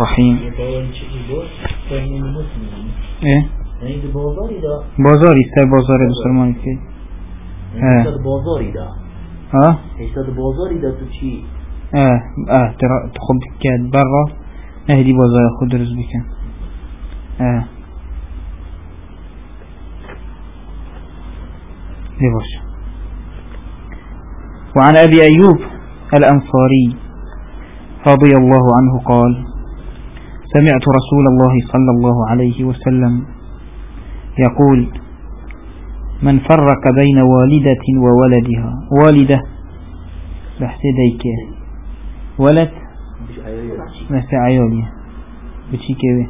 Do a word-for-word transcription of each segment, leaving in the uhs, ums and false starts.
الرحيم. إيه؟ بازاري استاذ بازاري بسلمان كي. اه. بازاري دا. ها؟ استاذ بازاري دا تشي. اه اه ترى تخب كاد برا نهدي بازار خد رزقك. اه. لباش. وعن أبي أيوب الأنصاري رضي الله عنه قال: سمعت رسول الله صلى الله عليه وسلم يقول: من فرق بين والدة وولدها، والدة بحسديك، ولد بس عيالي بشيكوي،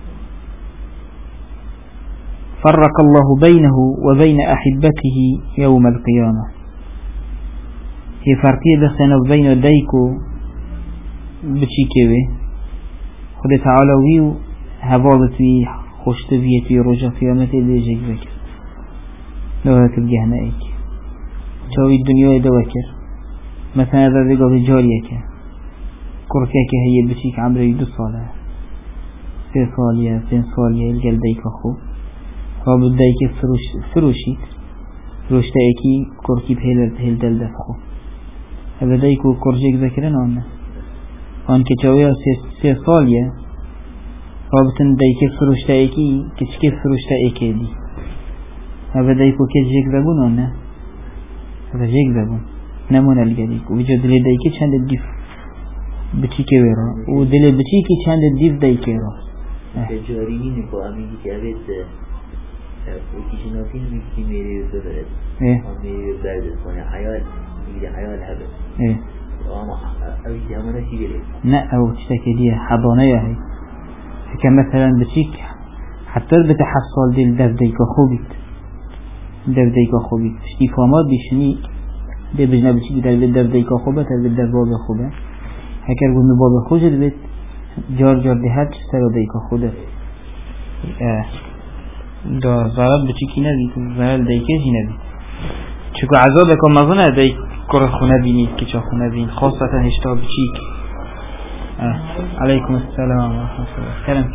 فرق الله بينه وبين أحبته يوم القيامة. هي فرقية بسنا بين ديكو بشيكوي خد تعالى ويو هبالتي خوشتبيتي رجع في أمتي ليجيك ذكر لو هكذا جهنائك شوي الدنيا دوكر مثلا هذا ذيقه بجاريك كركيك هي بشيك عمري دو صالة سي صالية سين صالية الجل ديك أخو هو بديك فروش فروشيت فروش تأكي كركي بهيل بهيل دل دفخو هذا ديكو كرجيك ذكرنا عنه وان كتاوية سي صالية رابطن ديك فروش تأكي كتشكي فروش تأكي دي هذا ديكو كتجيك ذبون عنه هذا جيك ذبون نمون الجديك وجد لي ديك چند الديف بتيكي ويرا ودل بتيكي چند الديف ديكي را تجاريين نكو أميني كأبت وكيشناتين بيكي ميري وزبرد ايه ميري وزبرد وانا حيال ميري حيال هبت ايه وانا أبيتي همنا شي بيري نا او تشتكي دي حضانية هي فكان مثلا بتيك حتى بتحصل دي الدف ديكا خوبت دف ديكا خوبت شتي فامات بيشني دي بجنا بتيك در الدف ديكا خوبت در الدف باب خوبت هكذا قلنا باب خوجت بيت جار جار دي هاتش سر ديكا خوده اه دا ضرب بچيكي نبي ضرب ديكي نبي چكو عذابك ومظنه ديك كره خونه بينيد كچا خونه بين خاصة هشتا بچيك اه عليكم السلام ورحمة الله كلام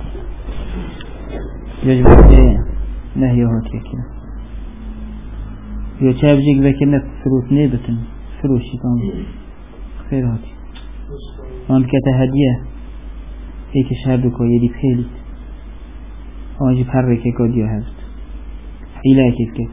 يجب ايه نهي هاتي كنا يو چاب جيك ذكرنا فروت نيبتن فروشي كان خير هاتي وان كتا هدية هيك شهدوكو يدي بخيلت وان جيب حركة كوديو هزت حيلاك كيف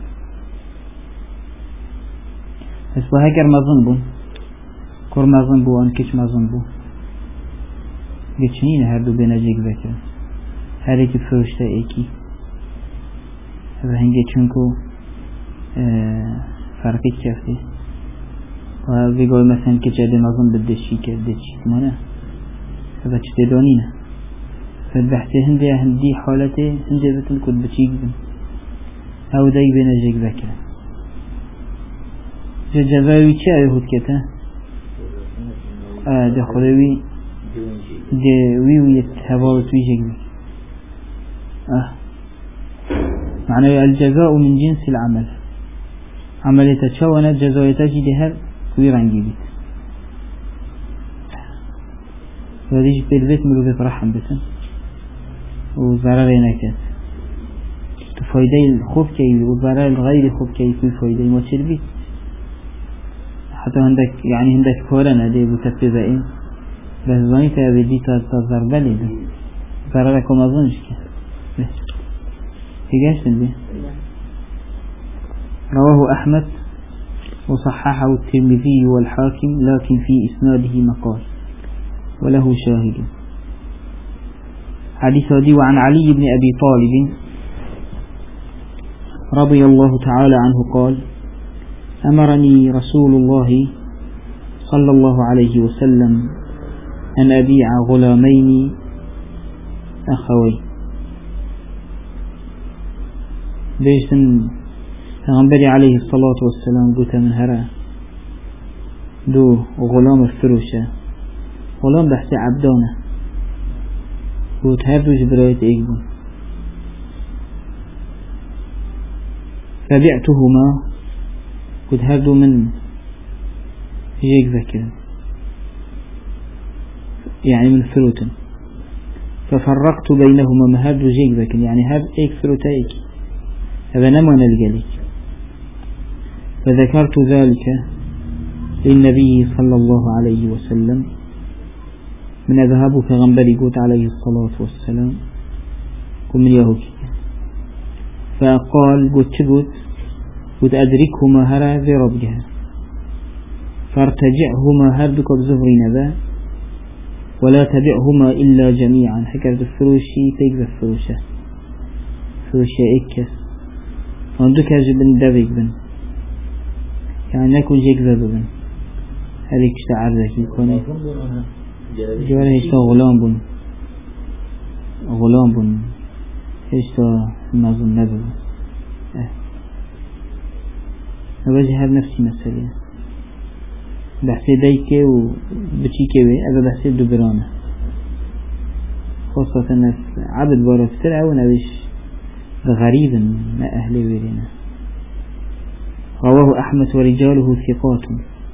بس بهاكر مظن بون كور مظن بو وان كيش مظن بو بيتشنين هردو بينا جيك ذكر هريكي فروشتا ايكي هذا هنجي چونكو اه فرقي كيفتي وبيقول مثلا كجد نظم بدشي كدشي مانا هذا كده دونينا فالبحث هندي هندي حالته هندي بتل كود بشيك بن أو داي بينا جيك ذكر جزاوي كي يهود كتا آه ده خلوي ده ويوية هباوت ويجيك ذكر آه معنى الجزاء من جنس العمل عملية تشونا جزاوية تجي هر كوي رنجي بيت وديش بالبيت ملو بيفرحهم بسن وزرار ينكت فايدة الخوف كي وزرار الغير خوف كي كوي فايدة ما تشير بيت حتى عندك يعني عندك كورونا دي بتفزائين بس زاني تابدي تظهر بالي ده زراركم أظنش كي بس هيجاش تنبي رواه أحمد وصححه الترمذي والحاكم لكن في إسناده مقال وله شاهد. حديث دي وعن علي بن أبي طالب رضي الله تعالى عنه قال: أمرني رسول الله صلى الله عليه وسلم أن أبيع غلامين أخوي بيشتن تغنبري عليه الصلاة والسلام قلت من هراء دو غلام الفروشة غلام بحث عبدانه قلت هردو جبرايت ايقبون فبعتهما قلت هردو من جيك ذكر يعني من فروتن ففرقت بينهما ما هاد وجيك ذاك يعني هاد ايك ثلثيك هذا نما نلقلك. فذكرت ذلك للنبي صلى الله عليه وسلم من أذهب كغنبري قوت عليه الصلاة والسلام كم يهوكي فقال قلت شقوت قلت أدركهما هرا ذي ربجها فارتجعهما هردك بزفرين ذا ولا تبعهما إلا جميعا حكرت الفروشي تيك الفروشة فروشة إكس وندك جبن دابيك بن يعني نكو جيك ذابن هذيك اشتعر ذاك يكون جواره هشتا غلام بن غلام بن هشتا نظم نظم اه نواجه هذا نفسي مسألة بحثي دايكي وبشي كوي هذا بحثي دبرانه خاصة الناس عبد بارا فتر او نويش غريبا ما أهلي ويرنا. رواه أحمد ورجاله ثقات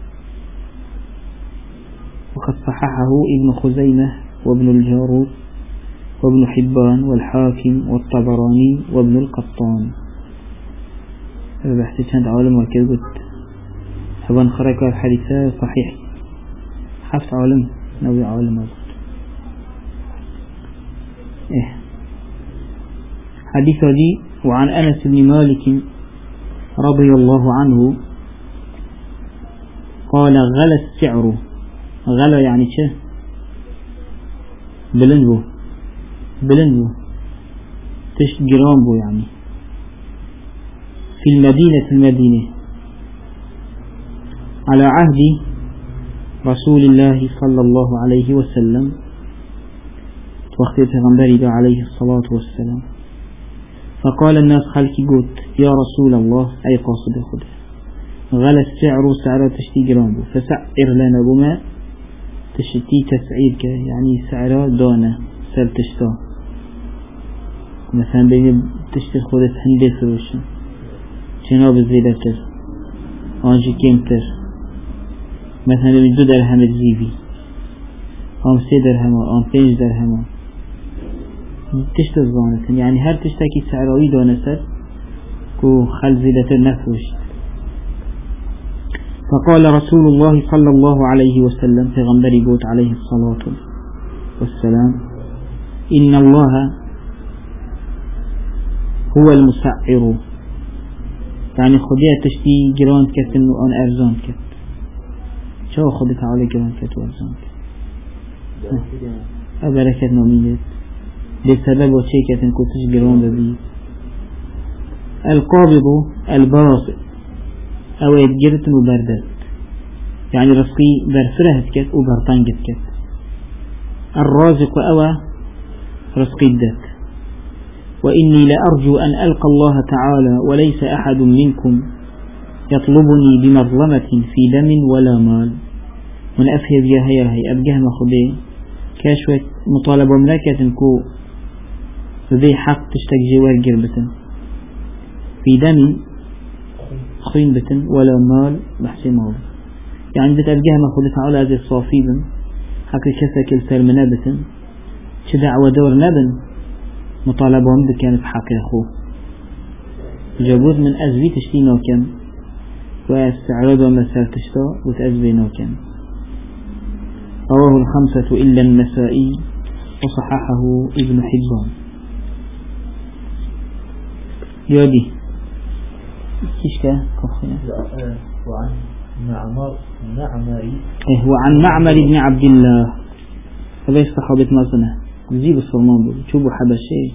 وقد صححه ابن خزيمة وابن الجارود وابن حبان والحاكم والطبراني وابن القطان. هذا بحثي كانت عالم وكذا قلت هبان خرق الحديثة صحيح حفظ عالم نوي عالم وقت إيه. حديث دي وعن أنس بن مالك رضي الله عنه قال غلى السعر غلى يعني شه بلنبو بلنبو تشت جرامبو يعني في المدينة المدينة على عهد رسول الله صلى الله عليه وسلم وقت پیغمبری عليه الصلاة والسلام. فقال الناس خلقي قلت يا رسول الله أي قاصد خده غلى السعر سعر تشتي جرامبو فسعر لنا بما تشتي تسعيرك يعني سعر دانا سر تشتا مثلا بين تشتي خودت هندي فروشن جناب زيادتر آنجي كمتر مثلا دو درهم الزيبي آم سي درهم آم پنج درهم تشت الزانة يعني هر تشتكي سعراوي دانسر كو خل زيادتر نفروشت. فقال رسول الله صلى الله عليه وسلم في غنبري بوت عليه الصلاة والسلام إن الله هو المسعر يعني خديها تشتي جران كتن وان ارزان كت شو خدت على جران كت وارزان كت أبركت نومينت لسبب وشي كتن كتش جران ببي. القابض الباسط او يتجرت وبردت يعني رزقي برفره كت وبرطان كت. الرازق او رزقي الدت. وإني لأرجو أن ألقى الله تعالى وليس أحد منكم يطلبني بمظلمة في دم ولا مال. من أفهب يا هي هي أبجه ما خدي كاشوة مطالبة ملاكة كو ذي حق تشتك جوار جربة في دم خين بتن ولا مال بحسي مال يعني بت أبجه ما خدي تعالى هذه الصافيبا حق كسك السلمنا بتن شدعوة دور نبن مطالبهم بكانت حق أخوه جابوز من أزبي تشتي نوكم واستعراض ومسار تشتا وتأزبي نوكم. رواه الخمسة إلا النسائي وصححه ابن حبان. يودي كيشكا كخنا وعن معمر معمري إيه وعن معمر بن عبد الله هذا صحابة مازنه زيب الصلمان بول شوبوا حبشي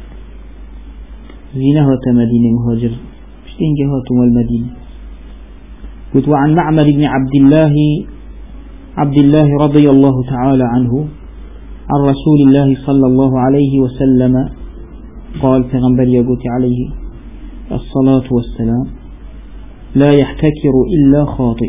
زينه مدينة مهاجر مشتين جهاتهم المدينة. قلت وعن معمر بن عبد الله عبد الله رضي الله تعالى عنه عن رسول الله صلى الله عليه وسلم قال في غنبر يقول عليه الصلاة والسلام لا يحتكر إلا خاطئ.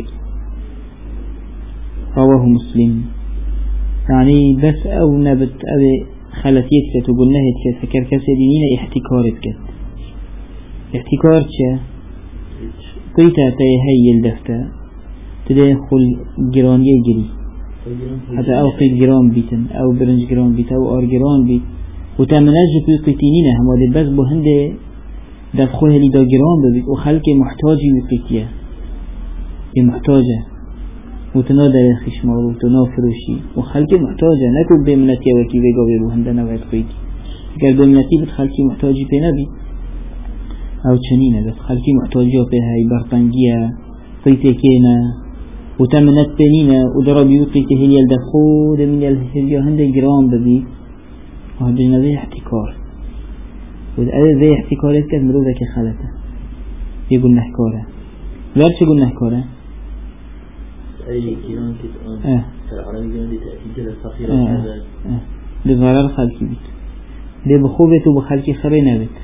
رواه مسلم. يعني بس أو نبت أو خلتيت كتقول نهت كتفكر كسدينين احتكارت كت احتكار شا قيتا تيهي الدفتة تدخل جران يجري حتى أو قيد جرام بيتن أو برنج جرام بيت أو آر جرام بيت وتمناج في قيتينينا هم هذا بس بهند دفخوه اللي دا جرام ببيت وخلق محتاجي بقيتيه محتاجة وتنادى خشمه وتنافرشي وخلق محتاجة نكو بمنتي وكي بيجا بيرو هند نوعد قيتي قال بمنتي بتخلقي محتاجي بنبي أو تشنينة بس خلقي محتاجة بهاي برطانجية قيتكينا وتمنت بنينا ودربي وقيته هي الدخول من الهليا هند جرام ببي وهذا نبي احتكار وهذا ذي احتكارات كذ مروزة كخلته يقول نحكاره غير شو يقول نحكاره أي كيران كتان اه العربي كان لتأكيد الفقير اه هذا اه لضرر خلقي بيت ليه بخوبته وبخلقي خرينا بيت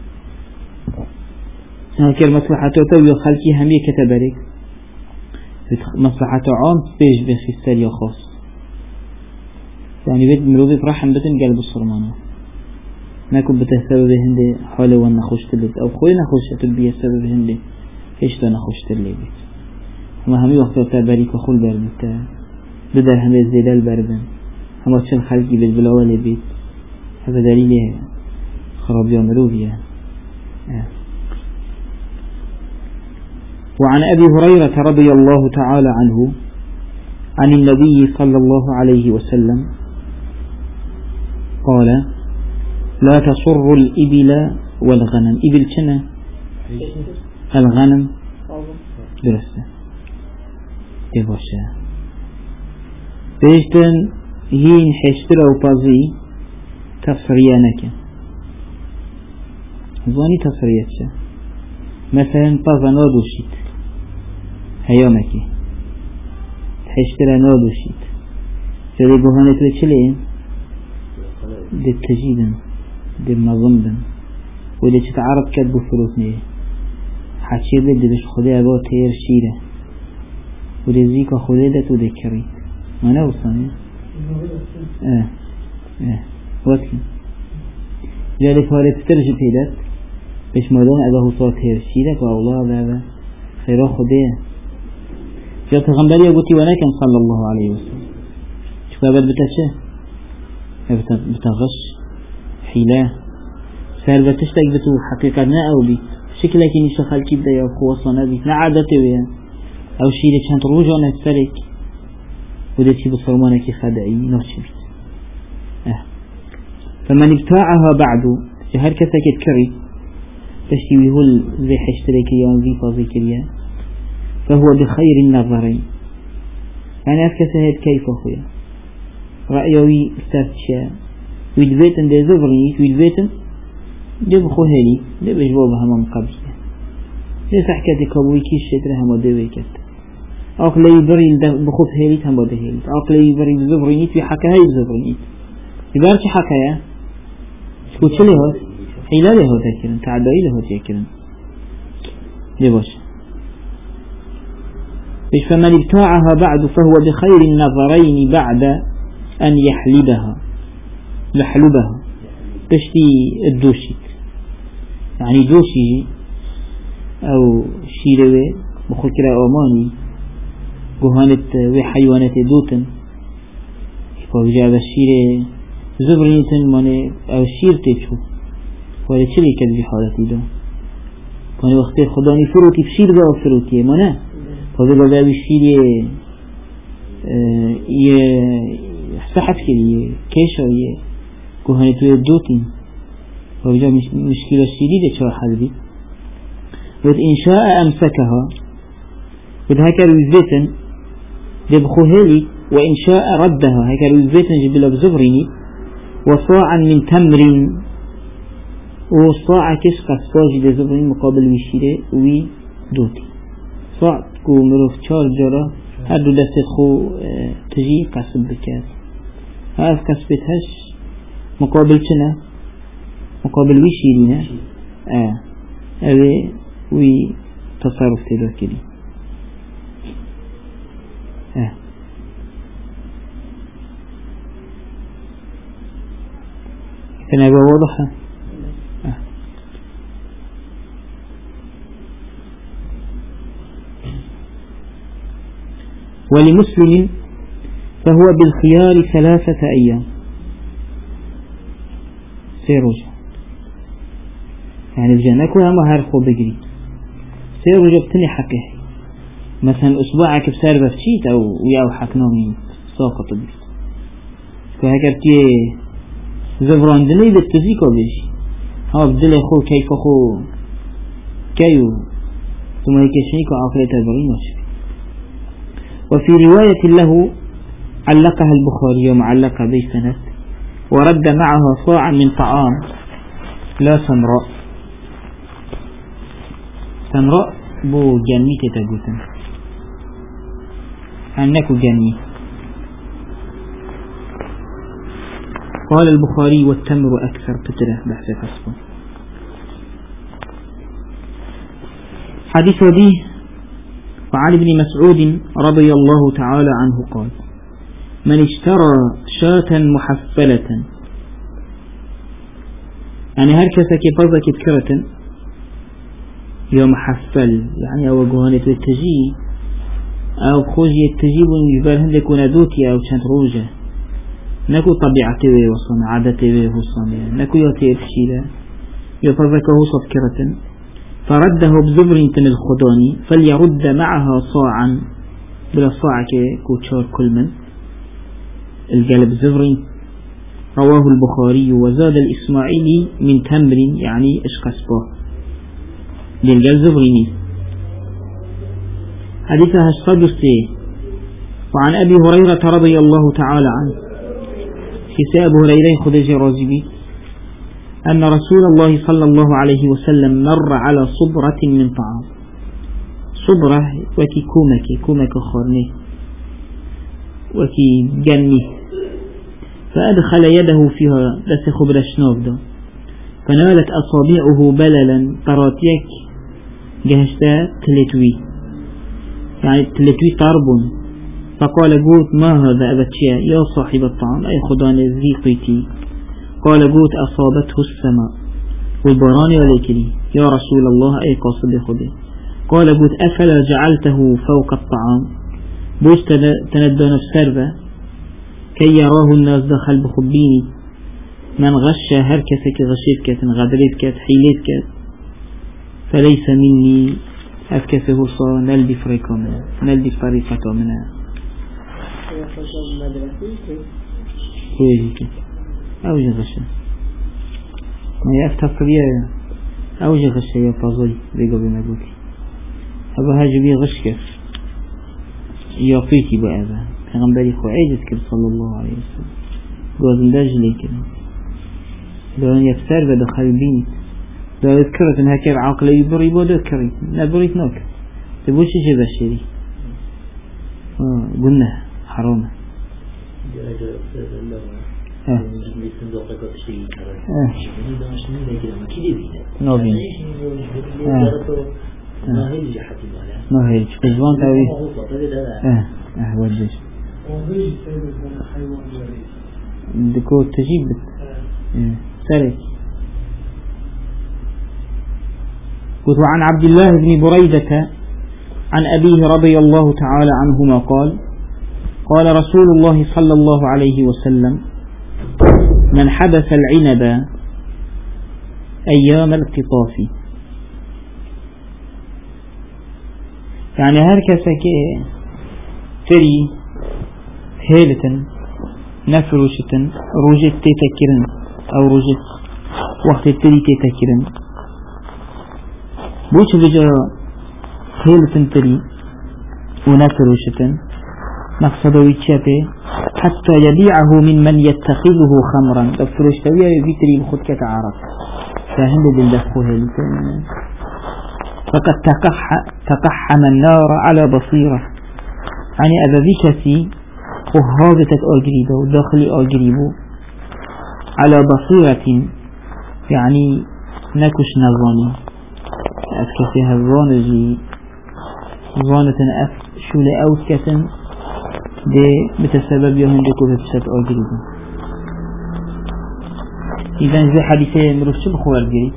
هكذا مصلحته تو خلقي همية كتبرك مصلحته عام بيج بخستر يا خاص يعني بيت مروبي فرحم بتن قلب الصرمانة ما كنت بتسبب هندي حاله وانا خوشت بيت او خوي نخوشت بيه السبب هندي ايش ده نخوشت اللي بيت هما همي وقت تباريك وخول بربيت بدر همي الزيدال بربن هما تشن خلقي بيت بلاولي بيت هذا دليل خراب يا مروبي اه. وعن أبي هريرة رضي الله تعالى عنه عن النبي صلى الله عليه وسلم قال لا تصر الإبل والغنم إبل كنا الغنم درسة تباشا بيجتن هين حشتر أو بازي تصريانك زاني تصريتش مثلا بازا نادوشيت هيامكي حشتر نادوشيت فدي بوهانة لتشلين دي التجيدن دي المظمدن ودي تتعرض كدبو فروتني حتشي بدي بش خديها بو تير شيرة ودي زيكا خديدت ودي كريت ما نوصاني اه اه واتكن جالي فاري تترجي بيدت بش مدون أبا صوت تير شيرة فأولاه بابا خيرا خديها جاءت غنبالي قلتي ولكن صلى الله عليه وسلم شوف أبد بتشه بتغش حيلة سهل بتشتك بتو حقيقتنا أو بي شكلك إني شخال كيبدا يا أخو وصنا بي لا عادته ويا أو شيء كانت روجه نفسك ودتي بصرمانك خدعي ناشي بيت أه. فمن ابتاعها بعد شهر كسكت كري تشتوي هل زي حشترك يوم ذي فاضي كريا فهو بخير النظرين يعني أفكسهد كيف أخويا رأيوي استرتشا ويدبيتن دي زبرنيت ويدبيتن دي بخوهالي دي بجبوبها من قبل دي سحكة كابوي كيش شتر هما دي ويكت أقلي بري بخوف هاليت هما دي هاليت أقلي بري زبرنيت في حكاية زبرنيت يبارش حكاية سكوت شلي هات حيلا لي هات يكرن تعدائي له هات يكرن دي باش إيش فمن ابتاعها بعد فهو بخير النظرين بعد أن يحلبها يحلبها تشتي الدوشيت يعني دوشي أو شيروي بخلكرة أماني قهانة وحيوانات دوتن فوجاب الشيرة زبرينتن ماني أو شير تيشو ولا شري كذب حالتي دو كان وقت خداني فروتي بشير بقى فروتي مانا فهذا بقى بالشيرة يحسحب كلي كيشة يه كهانة دوتين فوجا مشكلة شديدة شو حلبي وإذ إن شاء أمسكها وإذ هكذا وزيتن ببخوهلي وإن شاء ردها هكذا وزيتن جبلا بزبريني وصاعا من تمر وصاع كش قصاج لزبرين مقابل وشيرة ودوتي صاع كو مروف چار جارة هر دو دست خو تجي قصب بكات هاف قصبتهش مقابل چنه مقابل وي شيرينه اه اوه وي تصرف تدار كدي اه كان هذا واضح اه ولمسلم فهو بالخيار ثلاثة أيام سيروجة يعني بجانك وهم هارخو بقري سيروجة بتني حقه مثلا أسبوعك بسار بفتشيت أو وياو حكنومي ساقط بيت كهكذا كي زفران دني بالتزيكو بيجي ها بدل خو كيف خو كيو ثم هيك شيء كآخرة البرين وفي رواية له علقها البخاري ومعلقة بسند ورد معها صاع من طعام لا سمراء سمراء بو جني تتجوتن أنك جني. قال البخاري والتمر أكثر قتله بحث فصفه. حديث به وعن ابن مسعود رضي الله تعالى عنه قال من اشترى شاة محفلة يعني هركسة كفازة كتكرة يوم محفل يعني أو جوانة التجي أو خوجي التجيب يجبر هندك وندوتي أو شنت روجة نكو طبيعته وصنع عادته وصنع نكو يأتي بشيلة يفرقه صفكرة فرده بزبر تن الخداني فليرد معها صاعا بلا صاع كوتشار كل من القلب زبر. رواه البخاري وزاد الإسماعيلي من تمر يعني اشقصبه للقلب زبريني. حديثها الصدستي. وعن أبي هريرة رضي الله تعالى عنه كساء أبو هريرة خدج رازبي أن رسول الله صلى الله عليه وسلم مر على صبرة من طعام. صبرة وكي كومك كومك خارني وكي جني فأدخل يده فيها بس خبر شنوب فنالت أصابعه بللا طراتيك جهشتا تلتوي يعني تلتوي طرب فقال قوت ما هذا أبتشيا يا صاحب الطعام أي خدان الزيقيتي قال قوت أصابته السماء والبراني وليكني يا رسول الله أي قاصد خده قال قوت أفلا جعلته فوق الطعام بوش تندى نفسر كي يراه الناس دخل بخبيني من غش هركسك غشيت كات غدريت كات حيليت كات فليس مني أفكسه صار نلدي فريقا منه نلدي فريقا منه كويس أوجه غشة ما يفتح بيه أوجه غشة يا فاضل بيقو بمجوتي أبا هاجو بيه غش كيف يعطيتي بأبا پیغمبری خو عیدت کرد صلی الله علیه وسلم گوزن دجلی کرد دون یفسر و دخل بینید دارد کرد هکر عقلی بری بوده کرد نبرید ناکر تبوشی چه بشری قلنا حرامه اه نابين ما هيج قزوان تاوي اه اه وجهش دكو تجيب سري. قلت عن عبد الله بن بريدة عن أبيه رضي الله تعالى عنهما قال قال رسول الله صلى الله عليه وسلم من حبس العنب أيام القطاف يعني هركسة تري هيلة نفروشة روجت تتكرن أو روجت وقت تري تتكرن بوش بجا هيلة تري ونفروشة مقصده ويتشابه حتى يبيعه من من يتخذه خمرا تفروشتوية يبيتري بخد كتعرف فهم بالدفو هيلة فقد تقح تقحم النار على بصيرة يعني أذا ذكتي وهابتت أجريبه وداخل أجريبه على بصيرة يعني نكش نظاني أفكتها الظانجي ظانة أف شو لأوكة دي بتسبب يوم ديكو بتسبب أجريبه. إذن زي حديثة مروفش بخوار جريد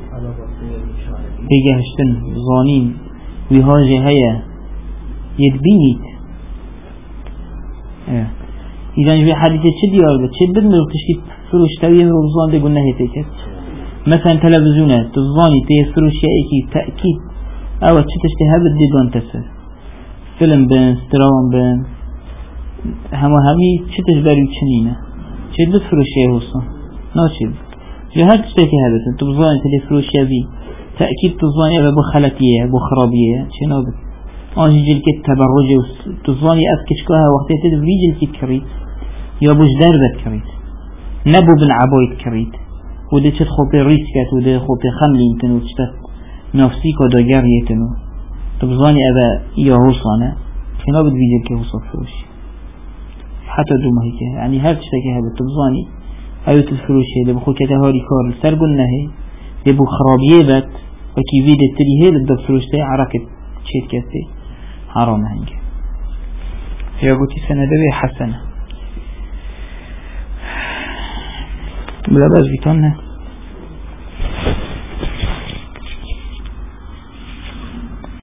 بيجهشتن ظانين وهاجه هيا يدبينيت اه. إذا جبي حديثة شد يارد شد بدنا تشتي فروش تبين روزان ده قلنا هيك مثلا تلفزيونات تظاني تيفروش شيء تأكيد أو تشتي هذا الديدون تسر فيلم بين سترام بين هما همي تشتش بريد شنينة شد بفروش شيء وصا ناشد جهات تشتكي هذا تظاني تلفروش يبي تأكيد تظاني أبو خلتيه أبو خرابيه شنو بس آنجي جلك التبرج تظاني أفكشكها وقتها تدري جلك كريت يا بوش دربت كريت نبو بن عبايت كريت وده چت خوبه ریسکت وده خوبه خملی انتنو چت نفسیک و داگر یتنو تبزانی ابا یا حوصانه خنا بد ویدیل که حوصا فروشی حتی دو ماهی که یعنی هر چتا که هبه تبزانی اوت الفروشی ده بخو کده هاری کار سرگل نهی ده بو خرابیه بد و کی ویده تریه لده فروشته عراقت چید کسی حرام هنگه یا گوتی سنده به حسنه بلا باز بیتانه